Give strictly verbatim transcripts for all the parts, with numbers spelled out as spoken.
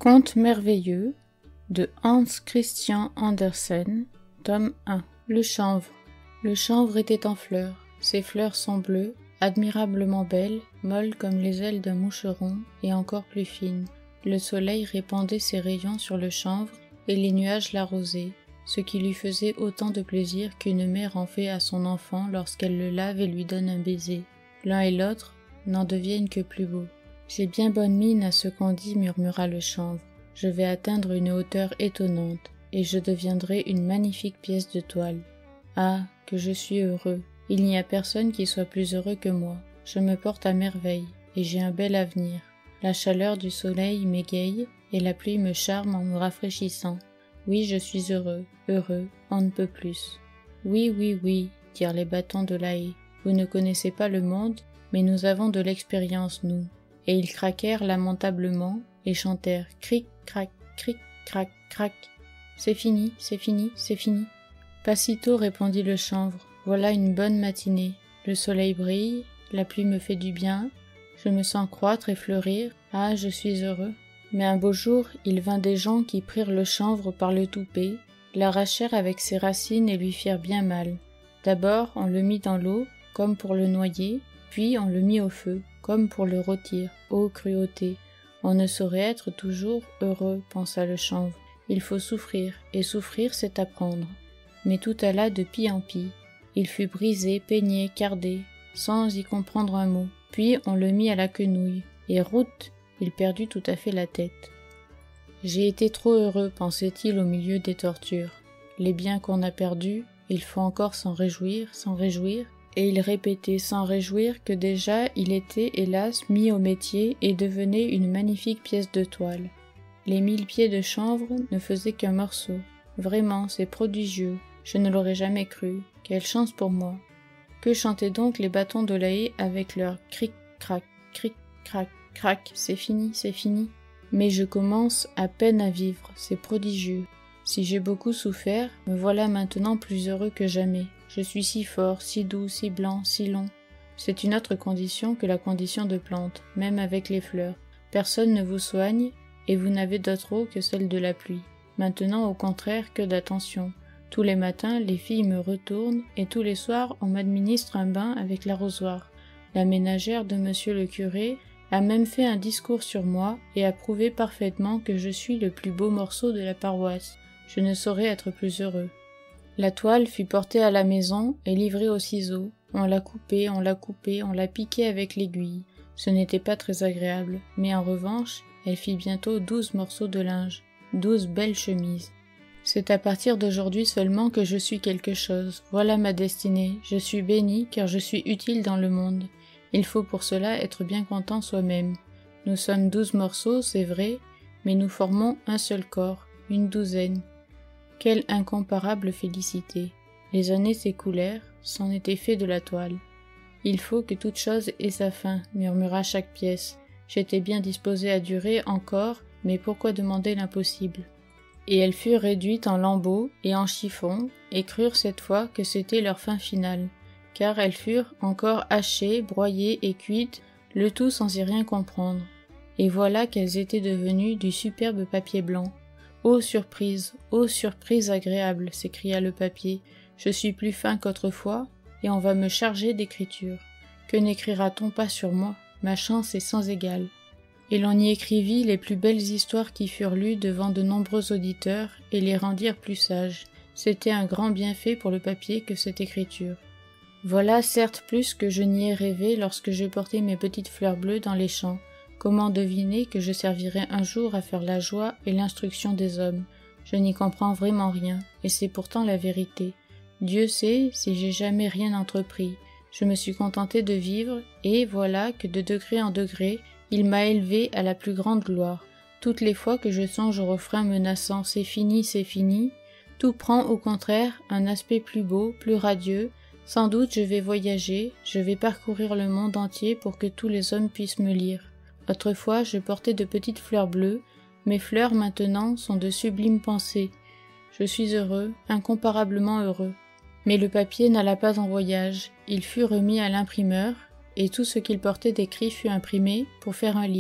Conte merveilleux de Hans Christian Andersen, tome un. Le chanvre. Le chanvre était en fleurs. Ses fleurs sont bleues, admirablement belles, molles comme les ailes d'un moucheron et encore plus fines. Le soleil répandait ses rayons sur le chanvre et les nuages l'arrosaient, ce qui lui faisait autant de plaisir qu'une mère en fait à son enfant lorsqu'elle le lave et lui donne un baiser. L'un et l'autre n'en deviennent que plus beaux. « J'ai bien bonne mine à ce qu'on dit, murmura le chanvre. Je vais atteindre une hauteur étonnante, et je deviendrai une magnifique pièce de toile. Ah, que je suis heureux! Il n'y a personne qui soit plus heureux que moi. Je me porte à merveille, et j'ai un bel avenir. La chaleur du soleil m'égaye, et la pluie me charme en me rafraîchissant. Oui, je suis heureux, heureux, on ne peut plus. Oui, oui, oui, dirent les bâtons de la haie. Vous ne connaissez pas le monde, mais nous avons de l'expérience, nous. Et ils craquèrent lamentablement et chantèrent cric, crac, cric, crac, crac. C'est fini, c'est fini, c'est fini. Pas sitôt, répondit le chanvre. Voilà une bonne matinée. Le soleil brille, la pluie me fait du bien, je me sens croître et fleurir. Ah, je suis heureux. Mais un beau jour, il vint des gens qui prirent le chanvre par le toupet, l'arrachèrent avec ses racines et lui firent bien mal. D'abord, on le mit dans l'eau, comme pour le noyer, puis on le mit au feu, comme pour le rôtir. Ô cruauté! On ne saurait être toujours heureux, pensa le chanvre. Il faut souffrir, et souffrir, c'est apprendre. Mais tout alla de pis en pis. Il fut brisé, peigné, cardé, sans y comprendre un mot. Puis on le mit à la quenouille, et route, il perdit tout à fait la tête. J'ai été trop heureux, pensait-il au milieu des tortures. Les biens qu'on a perdus, il faut encore s'en réjouir, s'en réjouir. Et il répétait sans réjouir que déjà il était, hélas, mis au métier et devenait une magnifique pièce de toile. Les mille pieds de chanvre ne faisaient qu'un morceau. Vraiment, c'est prodigieux. Je ne l'aurais jamais cru. Quelle chance pour moi. Que chantaient donc les bâtons de la haie avec leur cric-crac, cric-crac, crac, c'est fini, c'est fini. Mais je commence à peine à vivre, c'est prodigieux. Si j'ai beaucoup souffert, me voilà maintenant plus heureux que jamais. Je suis si fort, si doux, si blanc, si long. C'est une autre condition que la condition de plante, même avec les fleurs. Personne ne vous soigne, et vous n'avez d'autre eau que celle de la pluie. Maintenant, au contraire, que d'attention. Tous les matins, les filles me retournent, et tous les soirs, on m'administre un bain avec l'arrosoir. La ménagère de monsieur le curé a même fait un discours sur moi, et a prouvé parfaitement que je suis le plus beau morceau de la paroisse. Je ne saurais être plus heureux. La toile fut portée à la maison et livrée au ciseau. On l'a coupée, on l'a coupée, on l'a piquée avec l'aiguille. Ce n'était pas très agréable, mais en revanche, elle fit bientôt douze morceaux de linge, douze belles chemises. C'est à partir d'aujourd'hui seulement que je suis quelque chose. Voilà ma destinée. Je suis béni car je suis utile dans le monde. Il faut pour cela être bien content soi-même. Nous sommes douze morceaux, c'est vrai, mais nous formons un seul corps, une douzaine. Quelle incomparable félicité! Les années s'écoulèrent, c'en était fait de la toile. Il faut que toute chose ait sa fin, murmura chaque pièce. J'étais bien disposé à durer encore, mais pourquoi demander l'impossible? Et elles furent réduites en lambeaux et en chiffons, et crurent cette fois que c'était leur fin finale, car elles furent encore hachées, broyées et cuites, le tout sans y rien comprendre. Et voilà qu'elles étaient devenues du superbe papier blanc. Ô surprise, ô surprise agréable, s'écria le papier, je suis plus fin qu'autrefois, et on va me charger d'écriture. Que n'écrira-t-on pas sur moi? Ma chance est sans égale. Et l'on y écrivit les plus belles histoires qui furent lues devant de nombreux auditeurs, et les rendirent plus sages. C'était un grand bienfait pour le papier que cette écriture. Voilà certes plus que je n'y ai rêvé lorsque je portais mes petites fleurs bleues dans les champs. Comment deviner que je servirai un jour à faire la joie et l'instruction des hommes? Je n'y comprends vraiment rien, et c'est pourtant la vérité. Dieu sait si j'ai jamais rien entrepris. Je me suis contenté de vivre, et voilà que de degré en degré, il m'a élevé à la plus grande gloire. Toutes les fois que je songe au refrain menaçant « c'est fini, c'est fini », tout prend au contraire un aspect plus beau, plus radieux. Sans doute je vais voyager, je vais parcourir le monde entier pour que tous les hommes puissent me lire. Autrefois, je portais de petites fleurs bleues, mes fleurs maintenant sont de sublimes pensées. Je suis heureux, incomparablement heureux. Mais le papier n'alla pas en voyage, il fut remis à l'imprimeur, et tout ce qu'il portait d'écrit fut imprimé pour faire un livre.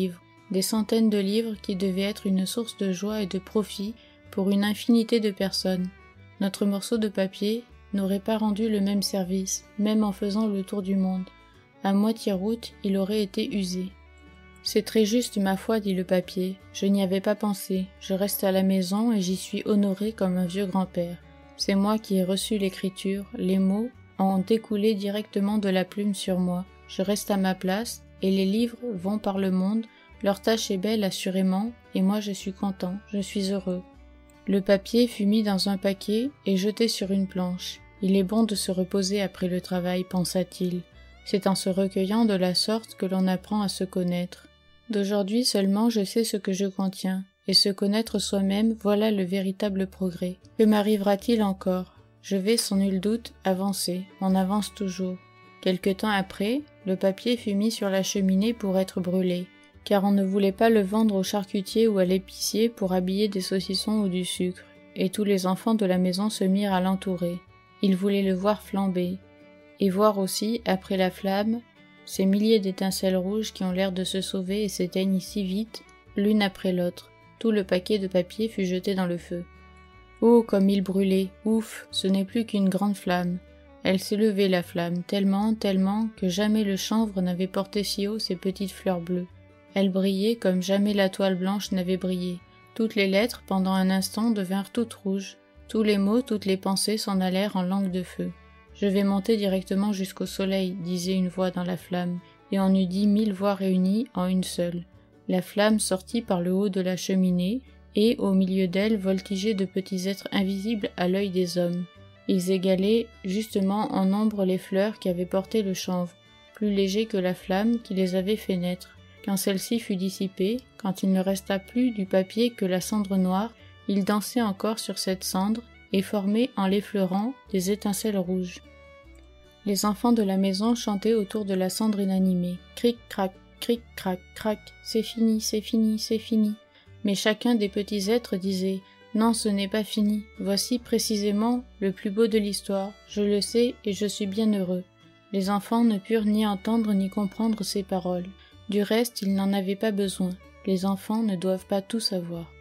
des centaines de livres qui devaient être une source de joie et de profit pour une infinité de personnes. Notre morceau de papier n'aurait pas rendu le même service, même en faisant le tour du monde. À moitié route, il aurait été usé. C'est très juste, ma foi, dit le papier. Je n'y avais pas pensé. Je reste à la maison et j'y suis honoré comme un vieux grand-père. C'est moi qui ai reçu l'écriture, les mots ont découlé directement de la plume sur moi. Je reste à ma place et les livres vont par le monde. Leur tâche est belle assurément et moi je suis content, je suis heureux. Le papier fut mis dans un paquet et jeté sur une planche. Il est bon de se reposer après le travail, pensa-t-il. C'est en se recueillant de la sorte que l'on apprend à se connaître. D'aujourd'hui seulement je sais ce que je contiens, et se connaître soi-même, voilà le véritable progrès. Que m'arrivera-t-il encore? Je vais sans nul doute avancer, on avance toujours. Quelque temps après, le papier fut mis sur la cheminée pour être brûlé, car on ne voulait pas le vendre au charcutier ou à l'épicier pour habiller des saucissons ou du sucre, et tous les enfants de la maison se mirent à l'entourer. Ils voulaient le voir flamber, et voir aussi, après la flamme, ces milliers d'étincelles rouges qui ont l'air de se sauver et s'éteignent si vite, l'une après l'autre. Tout le paquet de papier fut jeté dans le feu. Oh, comme il brûlait! Ouf! Ce n'est plus qu'une grande flamme. Elle s'est levée, la flamme, tellement, tellement, que jamais le chanvre n'avait porté si haut ses petites fleurs bleues. Elle brillait comme jamais la toile blanche n'avait brillé. Toutes les lettres, pendant un instant, devinrent toutes rouges. Tous les mots, toutes les pensées s'en allèrent en langue de feu. « Je vais monter directement jusqu'au soleil », disait une voix dans la flamme, et on eût dit mille voix réunies en une seule. La flamme sortit par le haut de la cheminée, et, au milieu d'elle, voltigeaient de petits êtres invisibles à l'œil des hommes. Ils égalaient justement en nombre les fleurs qui avaient porté le chanvre, plus légers que la flamme qui les avait fait naître. Quand celle-ci fut dissipée, quand il ne resta plus du papier que la cendre noire, ils dansaient encore sur cette cendre et formaient, en l'effleurant, des étincelles rouges. Les enfants de la maison chantaient autour de la cendre inanimée. Cric-crac, cric-crac, crac, c'est fini, c'est fini, c'est fini. Mais chacun des petits êtres disait « Non, ce n'est pas fini. Voici précisément le plus beau de l'histoire. Je le sais et je suis bien heureux. » Les enfants ne purent ni entendre ni comprendre ces paroles. Du reste, ils n'en avaient pas besoin. Les enfants ne doivent pas tout savoir.